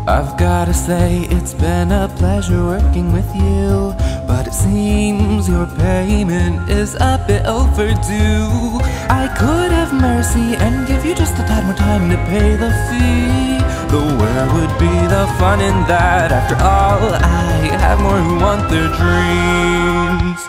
I've gotta say it's been a pleasure working with you, but it seems your payment is a bit overdue. I could have mercy and give you just a tad more time to pay the fee, but where would be the fun in that? After all, I have more who want their dreams.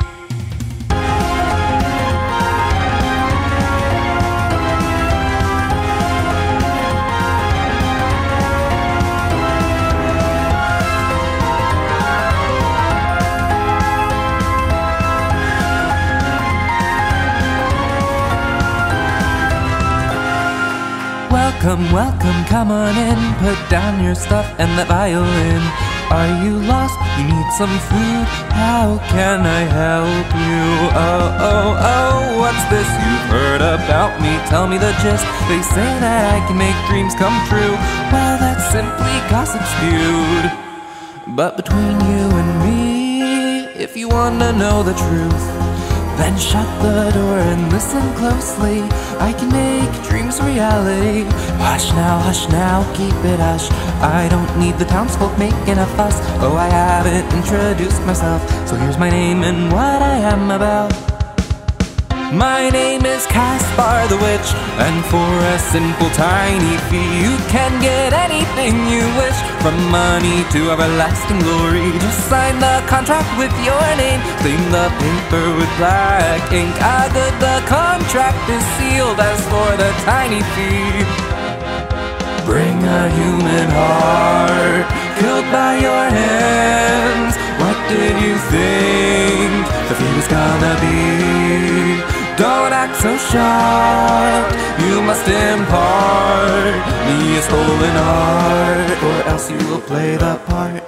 Welcome, welcome, come on in. Put down your stuff and that violin. Are you lost? You need some food? How can I help you? Oh, what's this you've heard about me? Tell me the gist. They say that I can make dreams come true. Well, that's simply gossip spewed. But between you and me, if you wanna know the truth, then shut the door and listen closely. I can make dreams a reality. Hush now, keep it hush. I don't need the townsfolk making a fuss. Oh, I haven't introduced myself, so here's my name and what I am about. My name is Caspar the Witch, and for a simple tiny fee you can get anything you wish, from money to everlasting glory. Just sign the contract with your name, clean the paper with black ink. Good, the contract is sealed. As for the tiny fee, bring a human heart killed by your hands. What did you think the fee was gonna be? Don't act so shocked, you must impart me a stolen heart, or else you will play the part.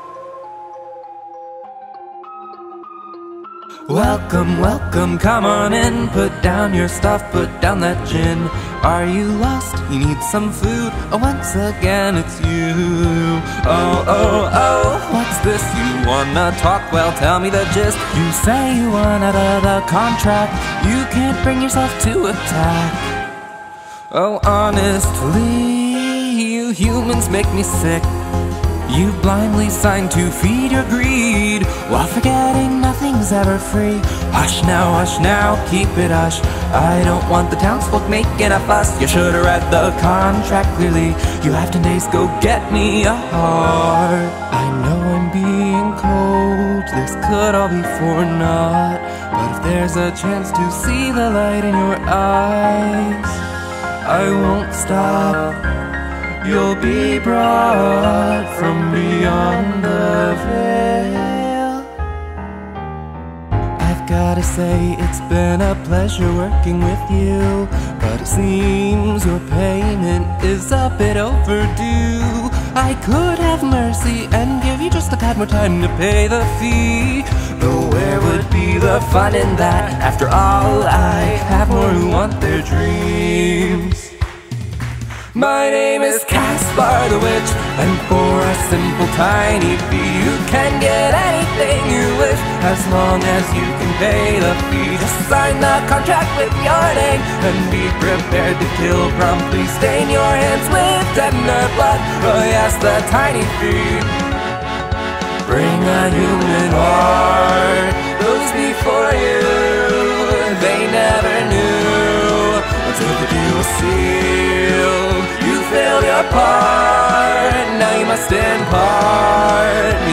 Welcome, welcome, come on in. Put down your stuff, put down that gin. Are you lost? You need some food? Oh, once again it's you. Oh, what's this? You wanna talk? Well, tell me the gist. You say you want out of the contract. You can't bring yourself to attack. Oh, honestly, you humans make me sick. You blindly sign to feed your greed, while forgetting nothing's ever free. Hush now, keep it hush. I don't want the townsfolk making a fuss. You should've read the contract clearly. You have 10 days, go get me a heart. I know I'm being cold, this could all be for naught, but if there's a chance to see the light in your eyes, I won't stop. You'll be brought from beyond the veil. I've gotta say it's been a pleasure working with you, but it seems your payment is a bit overdue. I could have mercy and give you just a tad more time to pay the fee, but where would be the fun in that? After all, I have more who want their dreams. My name is Caspar the Witch, and for a simple tiny fee you can get anything you wish, as long as you can pay the fee. Just sign the contract with your name and be prepared to kill promptly. Stain your hands with tender blood. Oh yes, the tiny fee. Bring a human heart. Those before you, they never knew until the deal was sealed. You failed your part, now you must impart